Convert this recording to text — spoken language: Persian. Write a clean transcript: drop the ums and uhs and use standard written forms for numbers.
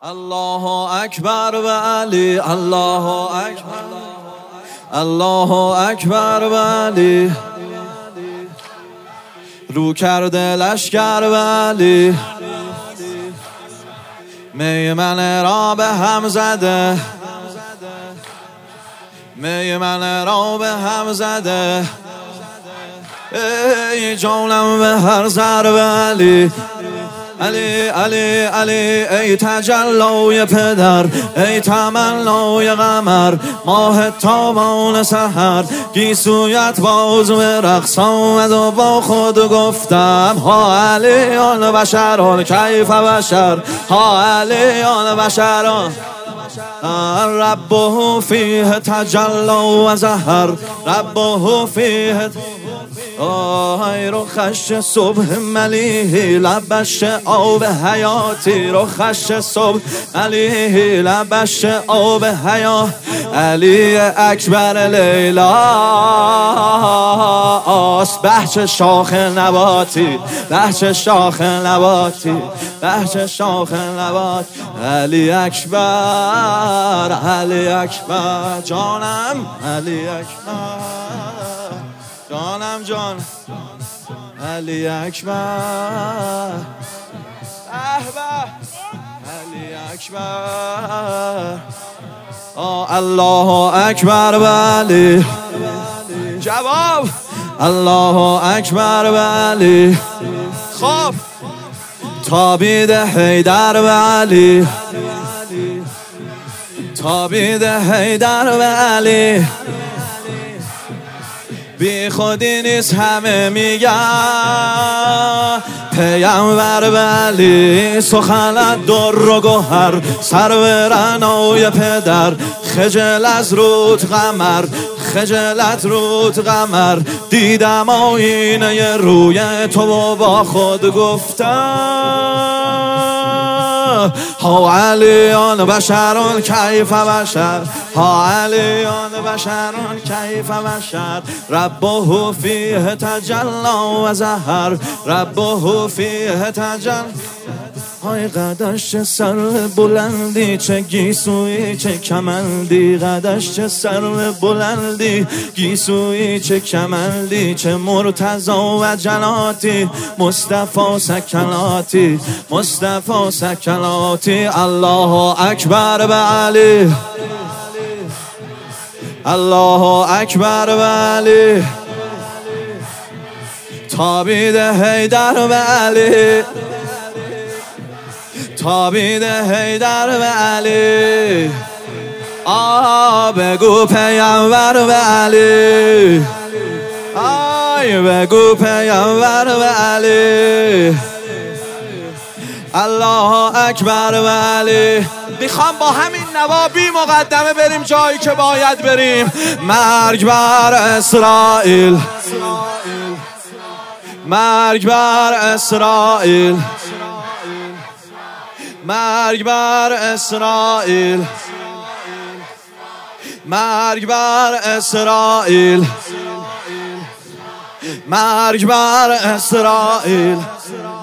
الله اکبر و علی، الله اکبر، الله اکبر و علی. رو کرده لشکر و علی، میمن را به هم زده، میمن را به هم زده. ای جانم به هر ضرب علی، علی علی علی. ای تجلای پدر، ای تمنای قمر، ماه تابان سحر، گیسویت باز به رقص آمد و با خود گفتم ها علیان بشران کیف بشر، ها علیان بشران. ربه فیه تجلا و زهر، ربه فیه آی رخش صبح ملیه، لبش آب حیاتی، رخش صبح ملیه، لبش آب حیات. علی اکبر لیلاست، بهچه شاخ نباتی، بهچه شاخ نباتی، بهچه شاخ نبات. علی اکبر، علی اکبر جانم، علی اکبر جانم جان، علی اکبر علی اکبر. الله اکبر و علی، جواب الله اکبر و علی. خب تابید حیدر و علی، تابید حیدر و علی. بی خودی نیست همه میگن، پیامبر به علی سخنت در و گوهر، سرورنای پدر، خجل از رود قمر، خجلت رود قمر. دیدم آینه روی تو و با خود گفتم ها علیان بشران کیف بشر، ها علیان بشران کیف بشر. ربه فیه تجلا و زهر، ربه فیه تجلا. های قدش چه سر بلندی، چه گیسویی چه کمندی، قدش چه سر بلندی، گیسویی چه کمندی، چه مرتضا و جلاتی، مصطفی سکناتی، مصطفی سکناتی. الله اکبر و علی، الله اکبر و علی. تابید حیدر و علی، تابید حیدر و علی. بگو پیامبر و علی، آی بگو پیامبر و علی. الله اکبر و علی. میخوام با همین نوا بی مقدمه بریم جایی که باید بریم. مرگ بر اسرائیل، مرگ بر اسرائیل، مرگ بر اسرائیل، مرگ بر اسرائیل، مرگ بر اسرائیل.